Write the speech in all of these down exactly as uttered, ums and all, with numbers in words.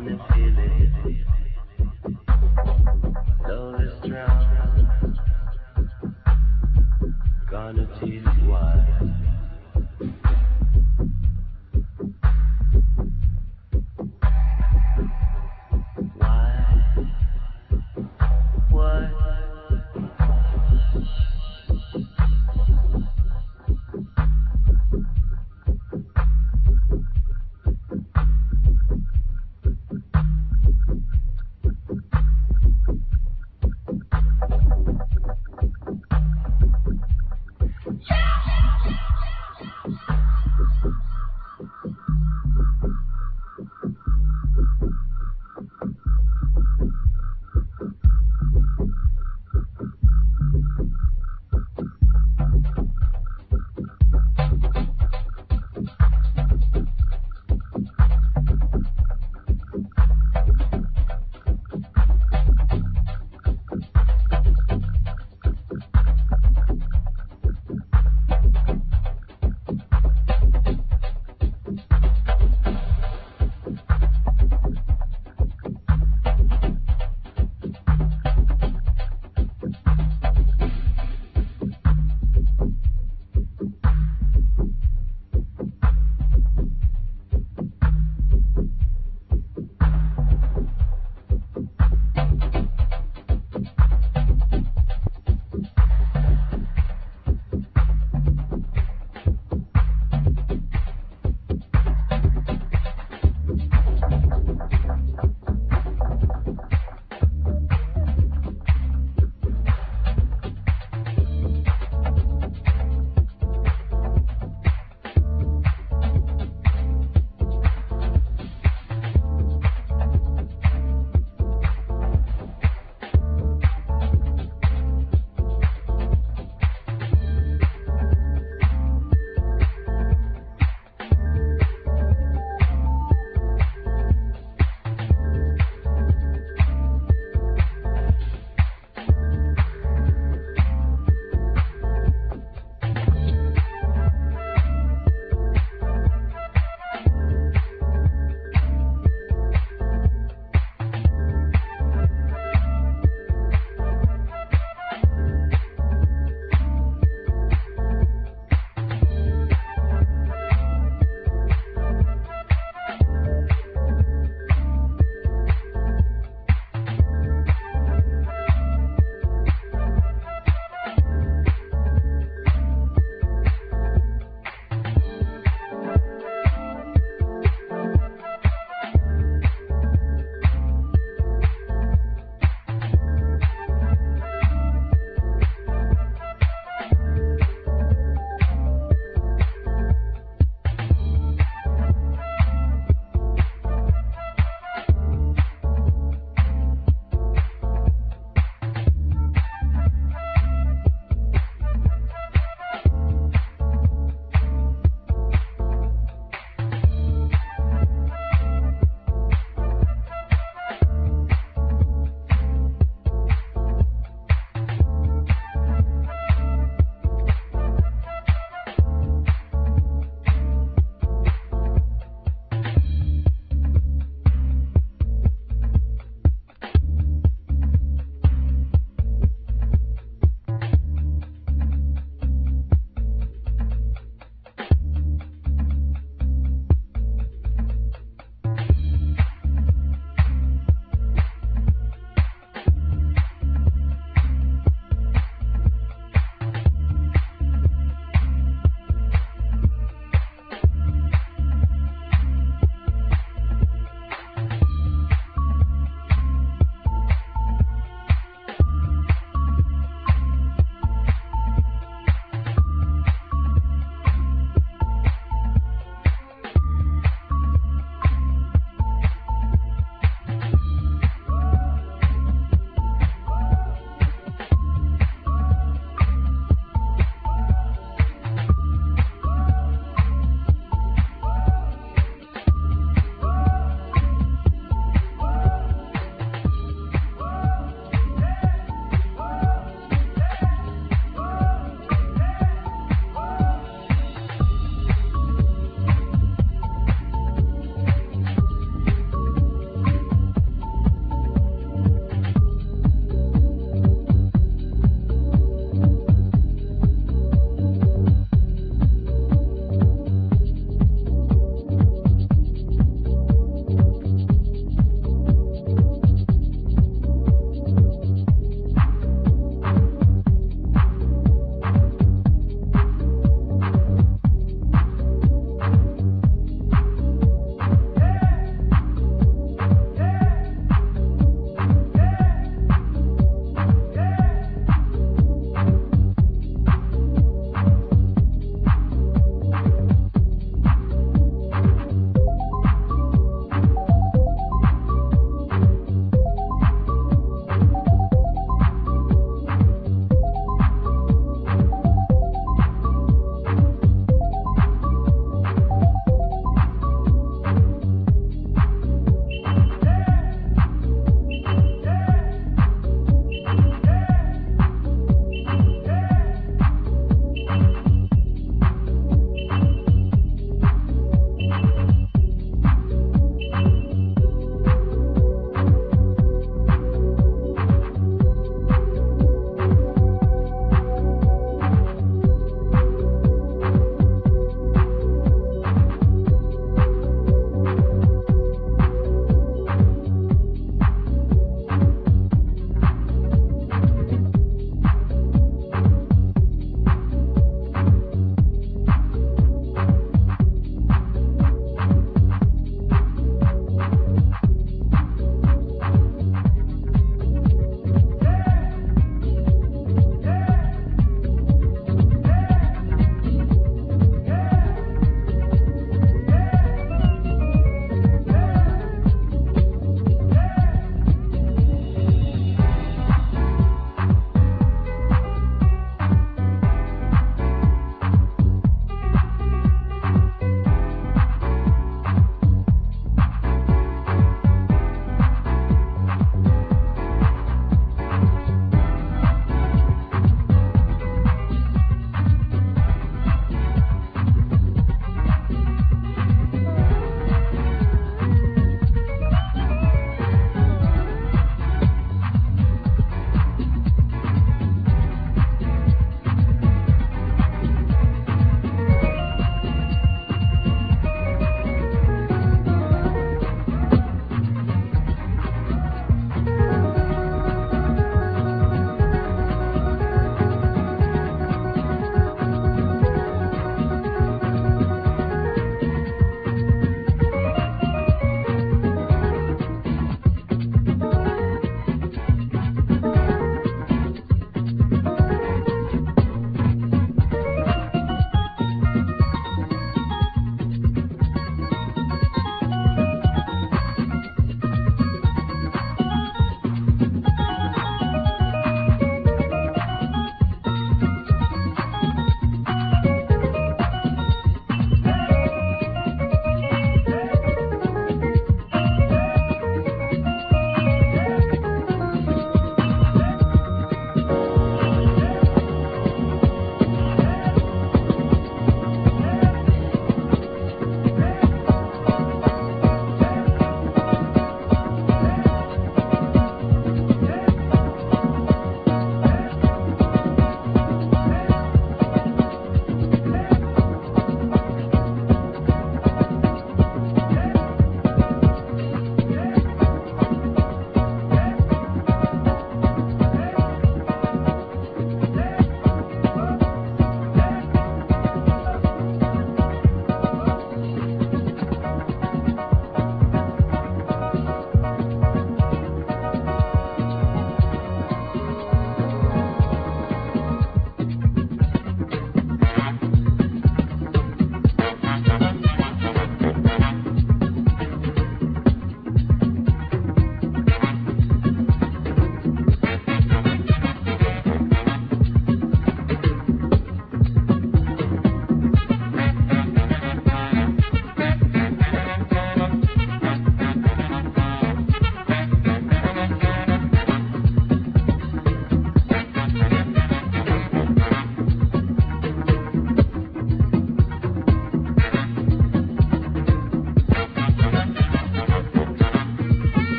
Gonna feel it. Love is strong. Gonna tell you why.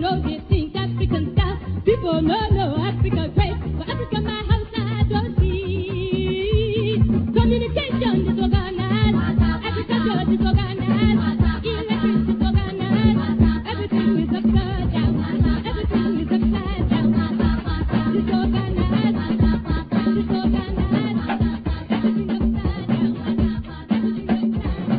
know they think African style. People know no Africa great. For Africa, my house I don't see. Communication is organized. Agriculture is organized. Electricity is organized. Everything is upside down. Everything is upside down. Disorganized. Disorganized. Everything upside down. Everything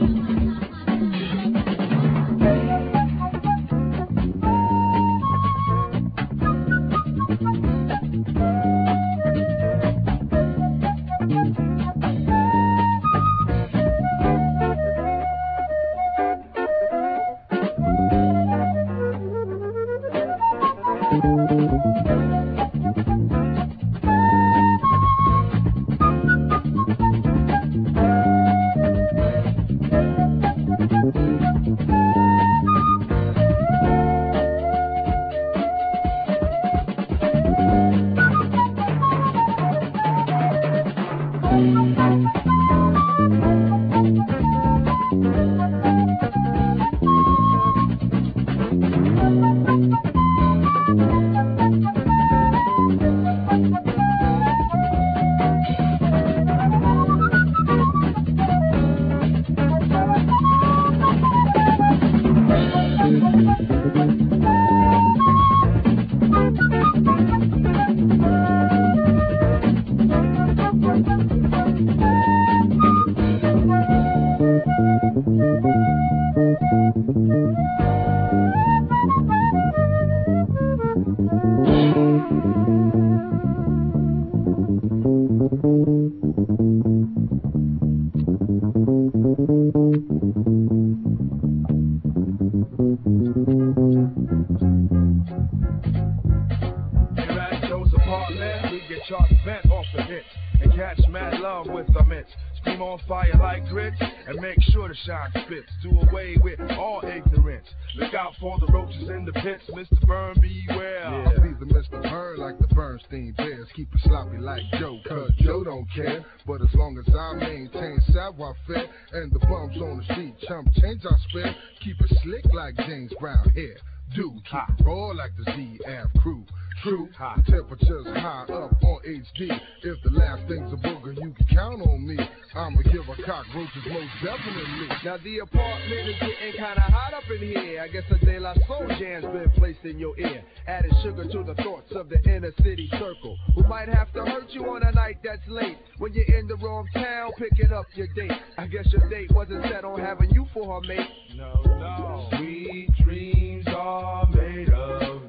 shine spits, do away with all ignorance. Look out for the roaches in the pits, Mister Burn, beware. Yeah, I'll be the Mister Burn like the Bernstein Bears. Keep it sloppy like Joe, cause Joe don't care. But as long as I maintain savoir-faire and the bums on the street chump change I spare, keep it slick like James Brown hair. Do keep it raw like the Z F crew. True, the temperature's high up on H D. If the last thing's a booger, you can count on me. I'ma give a cockroaches most definitely. Now the apartment is getting kinda hot up in here. I guess a De La Soul jam's been placed in your ear, adding sugar to the thoughts of the inner city circle, who might have to hurt you on a night that's late. When you're in the wrong town, picking up your date. I guess your date wasn't set on having you for her mate. No, no, sweet dreams are made of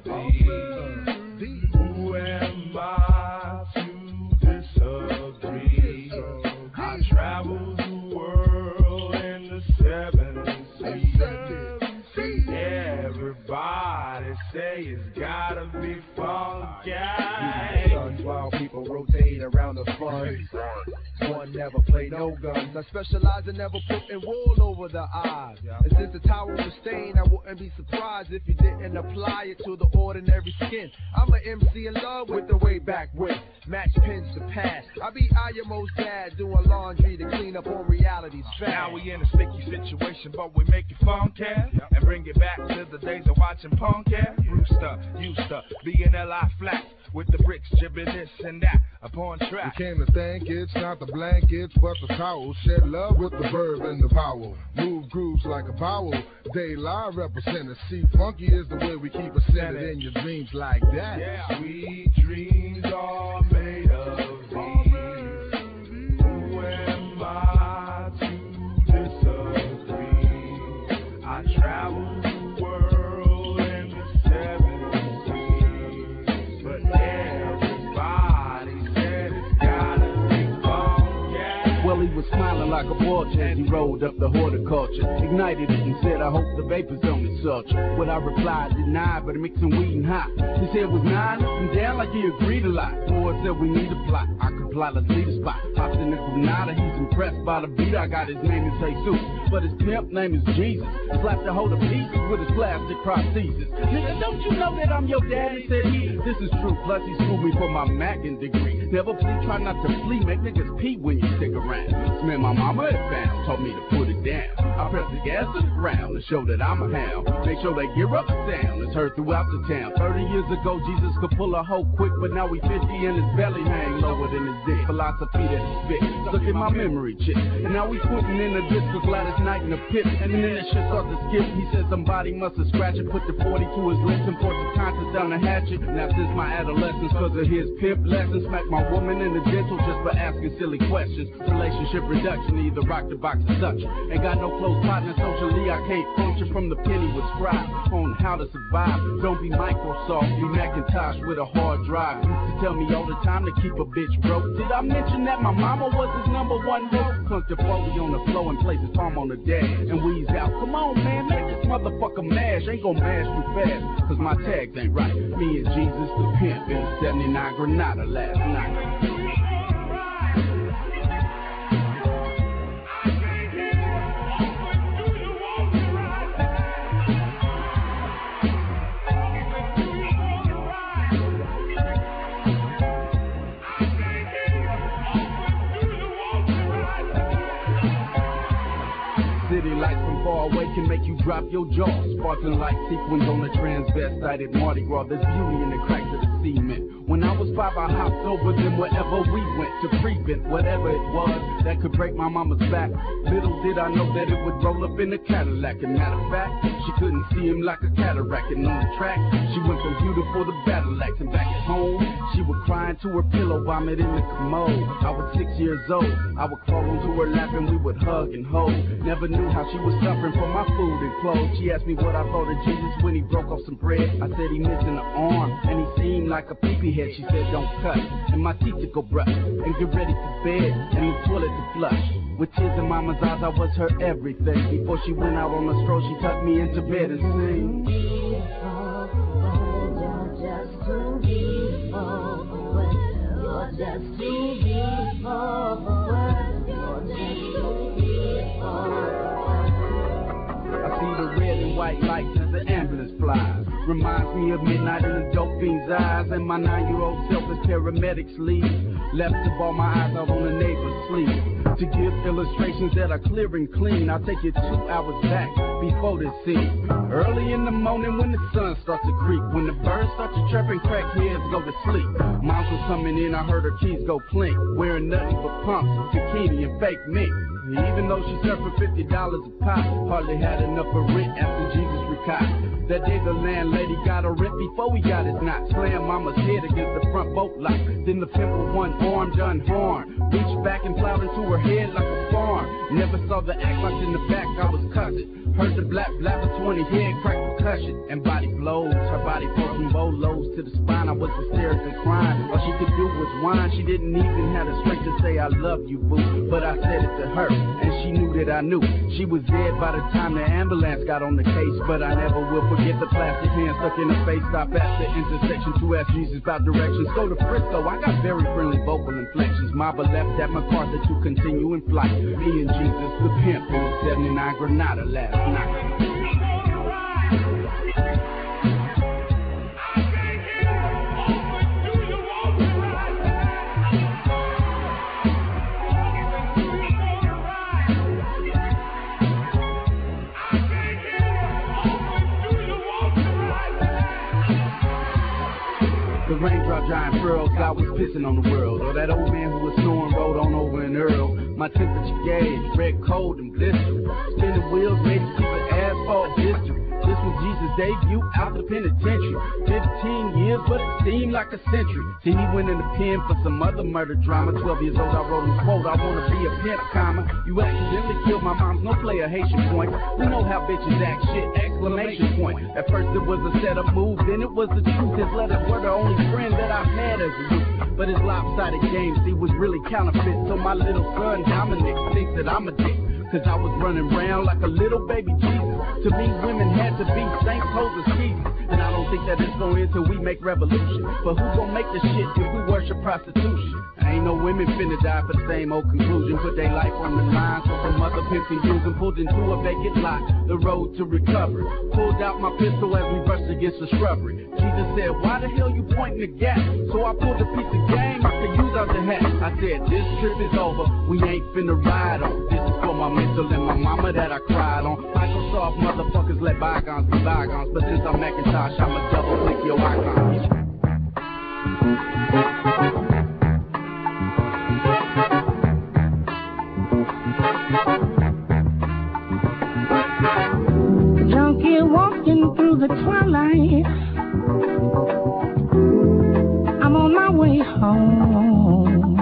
these. Who am I to disagree? I travel the world in the seven seas. Everybody say it's gotta be funky. Guns while people rotate around the fun. One never play no guns. I specialize in never putting wool over the eyes. And since the towel was stained, I wouldn't be surprised if you didn't apply it to the ordinary skin. I'm an M C in love with the way back when. Match pins to pass. I be Ayamo's dad doing laundry to clean up on reality's fast. Now we in a sticky situation, but we make it funky and bring it back to the days of watching punk. Brewster used to be in L I flat with the bricks jibbing this and that upon track. We came to thank it's not the blankets, but the towels. Shed love with the verb and the vowel. Move grooves like a vowel. They lie represented. See, funky is the way we keep it centered in your dreams like that. Yeah, sweet dreams are made of these. Who am I to disagree? I travel the world in the seven seas, but everybody said it's gotta be funky. Well, he was smiling like a porch as he rolled up the horticulture. Ignited it and said, I hope the vapors don't insult you. What I replied, denied, but mixing weed and hot. He said, was nine up and down like he agreed a lot. Boy said, we need a plot. I could plot a see the spot. Popped in the Granada, he's impressed by the beat. I got his name is Jesus, but his pimp name is Jesus. Slapped a hold of pieces with his plastic prosthesis. Nigga, don't you know that I'm your daddy? Said he, this is true. Plus he schooled me for my Mackin degree. Never flee, try not to flee. Make niggas pee when you stick around. Man, my mama advanced told me to put it down. I press the gas to the ground to show that I'm a hound. Make sure they gear up the sound. It's heard throughout the town. Thirty years ago, Jesus could pull a hoe quick, but now we fifty and his belly hang lower than his dick. Philosophy that he spit, stuck in my memory chip. And now we putting in a disc of Gladys Knight in a pit. And then this shit starts to skip. He said somebody must have scratched it, put the forty to his lips and forced the conscience down the hatchet. Now since my adolescence, cause of his pimp lessons, smack my woman in the dental just for asking silly questions. Relationship reduction, either rock the box or suction. Ain't got no close partner socially, I can't function from the penny with scribe on how to survive. Don't be Microsoft, be Macintosh with a hard drive. Used to tell me all the time to keep a bitch broke. Did I mention that my mama was his number one hope? Clunk the foley on the floor and place his palm on the dash and wheeze out. Come on, man, make this motherfucker mash. Ain't gon' mash too fast, cause my tags ain't right. Me and Jesus the pimp in the seventy-nine Granada last night. City lights from far away can make you drop your jaw. Sparkling light sequins on the transvestite at Mardi Gras. There's beauty in the cracks of the cement. When I was five, I hopped over them wherever we went to prevent whatever it was that could break my mama's back. Little did I know that it would roll up in a Cadillac. And matter of fact, she couldn't see him like a cataract. And on the track, she went from beautiful to battle axe. And back at home, she would cry into her pillow, vomit in the commode. I was six years old. I would crawl onto her lap and we would hug and hold. Never knew how she was suffering for my food and clothes. She asked me what I thought of Jesus when he broke off some bread. I said he missing an arm and he seemed like a peepee head. She said don't cut and my teeth to go brush and get ready for bed and the toilet to flush. With tears in mama's eyes, I was her everything. Before she went out on the stroll, she tucked me into bed and sang. Just too beautiful for words. You're just too beautiful for words. You're just too beautiful. I see the red and white lights as the ambulance flies. Reminds me of midnight in the dope fiend's eyes. And my nine-year-old self as paramedics leave. Left to ball my eyes out on the neighbor's sleeve. To give illustrations that are clear and clean, I'll take you two hours back before this scene. Early in the morning when the sun starts to creep, when the birds start to chirp and crackheads go to sleep. Moms was coming in, I heard her keys go clink, wearing nothing but pumps, bikini and fake mink. Even though she served for fifty dollars a pop, hardly had enough for rent after Jesus retired. That day the landlady got a rent before we got his knot. Slammed mama's head against the front bolt lock. Then the pimp with one arm done harm. Reached back and plowed into her head like a farm. Never saw the act like in the back I was cussing. Heard the black blabber twenty head crack percussion and body blows. Her body broken bolos to the spine. I was hysterically crying. All she could do was whine. She didn't even have the strength to say I love you, boo. But I said it to her and she knew that I knew. She was dead by the time the ambulance got on the case. But I never will forget the plastic hand stuck in her face. Stop at the intersection to ask Jesus about directions. Go to Frisco. I got very friendly vocal inflections. Mama left at MacArthur to continue in flight. Me and Jesus the pimp in the seventy-nine Granada last night. The raindrop giant furls, God was pissing on the world. Or that old man who was snoring rode on over in Earl. My temperature gauge, red, cold, and blistering. Spinning wheels made me keep an asphalt history. This was Jesus' debut out the penitentiary. Fifteen years, but it seemed like a century. Till he went in the pen for some other murder drama. Twelve years old, I wrote him quote, I wanna be a pimp, comma. You accidentally killed my mom's no player Haitian point. We know how bitches act, shit, exclamation point. At first it was a setup move, then it was the truth. His letters were the only friend that I had as a youth. But his lopsided game, see, was really counterfeit. So my little son, Dominic, thinks that I'm a dick. Cause I was running around like a little baby Jesus. To me, women had to be saints, hoes, and Jesus. And I don't think that it's gonna end till we make revolution. But who's gonna make the shit if we worship prostitution? Ain't no women finna die for the same old conclusion. Put their life on the line, so some other pimps can use them. Pulled into a vacant lot, the road to recovery. Pulled out my pistol as we brushed against the shrubbery. Jesus said, why the hell you pointing the gat? So I pulled a piece of game I could use out the hat. I said, this trip is over, we ain't finna ride on. This is for my man. pencil and my mama that I cried on. Microsoft motherfuckers let bygones be bygones, but since I'm Macintosh, I'ma double click your icons. Junkie walking through the twilight. I'm on my way home.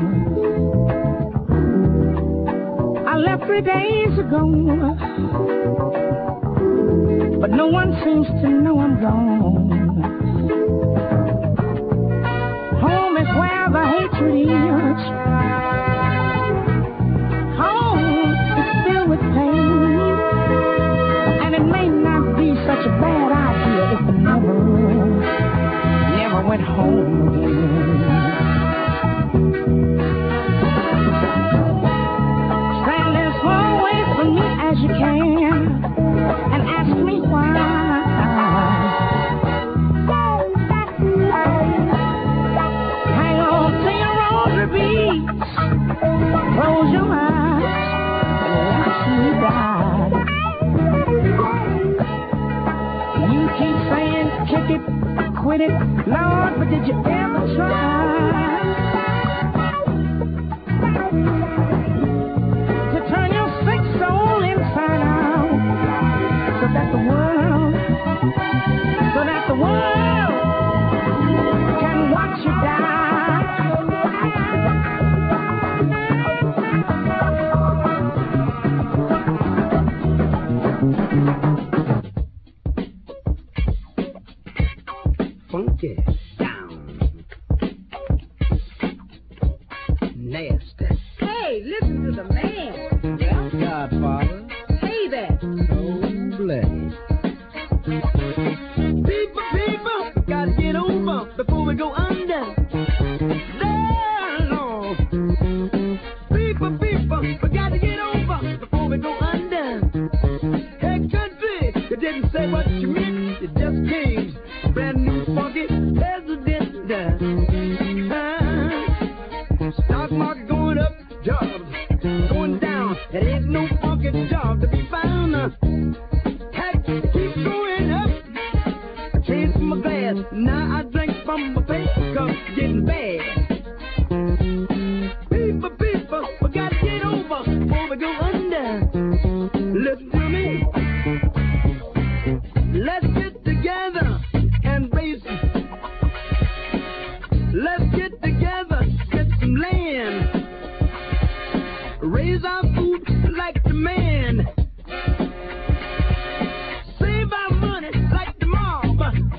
I left three days ago, but no one seems to know I'm gone. Home is where the hatred is. Home is filled with pain, and it may not be such a bad idea if I never, never went home again. Stand as far away from me as you can and ask me why. Hang on to your rosary beads, close your eyes and watch me die. You keep saying kick it, quit it, Lord, but did you ever try to turn your sick soul inside out so that the world, so that the world can watch you die? Funky down, nasty. Hey, listen to the man. Yeah, Godfather. Hey there. So blessed. People, people, gotta get over before we go under. Lord. People, people, we gotta get over before we go under. Hey, country, you didn't say what you meant, you just changed. Brand new funky president. Uh, stock market going up, jobs going down. It ain't no funky job to be found. Uh, tax keeps going up. I changed from my glass, now I drink from my paper cup, getting bad. People, people, we gotta get over before we go under. Listen to me. Let's get together and raise. Let's get together, get some land. Raise our food like the man. Save our money like the mob.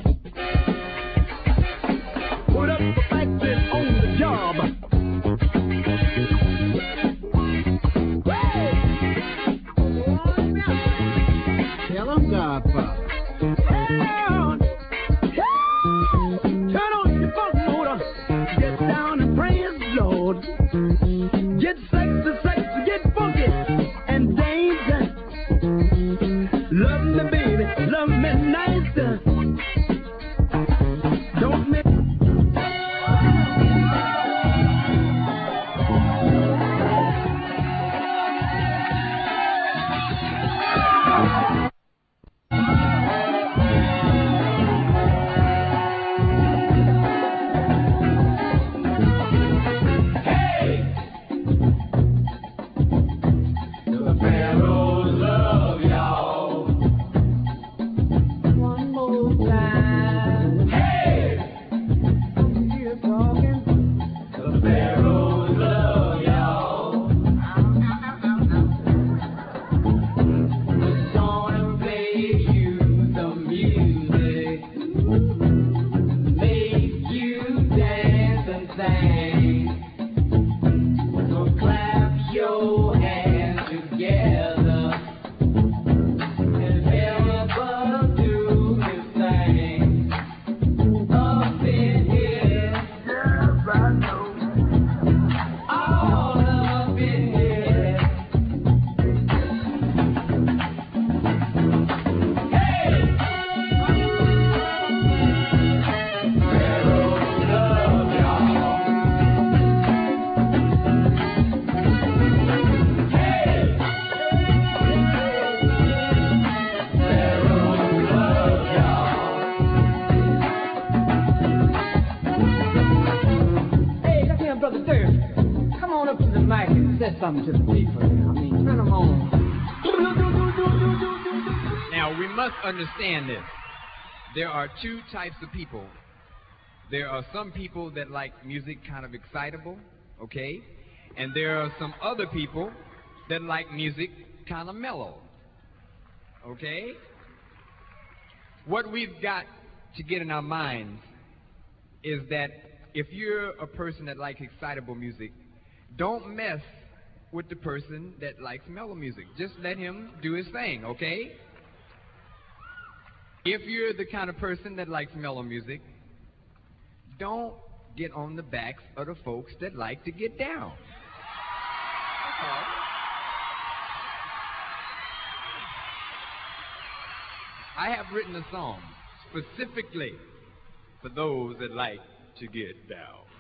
Put up the factory on the job. Tell him, Godfather. Turn on your funk motor. Get down and praise the Lord. Get sexy, sexy, get funky and dance. Love me, baby, love me nice. Don't make said something to the people now. I mean, turn them on. Now, we must understand this. There are two types of people. There are some people that like music kind of excitable, okay? And there are some other people that like music kind of mellow, okay? What we've got to get in our minds is that if you're a person that likes excitable music, don't mess with the person that likes mellow music. Just let him do his thing, okay? If you're the kind of person that likes mellow music, don't get on the backs of the folks that like to get down. I have written a song specifically for those that like to get down.